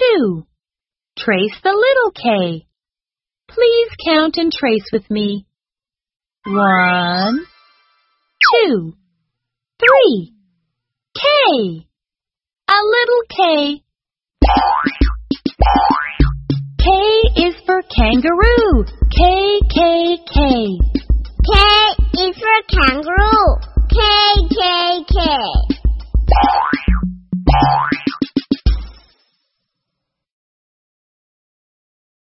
2. Trace the little k. Please count and trace with me. 1, 2, 3. K. A little k. K is for kangaroo.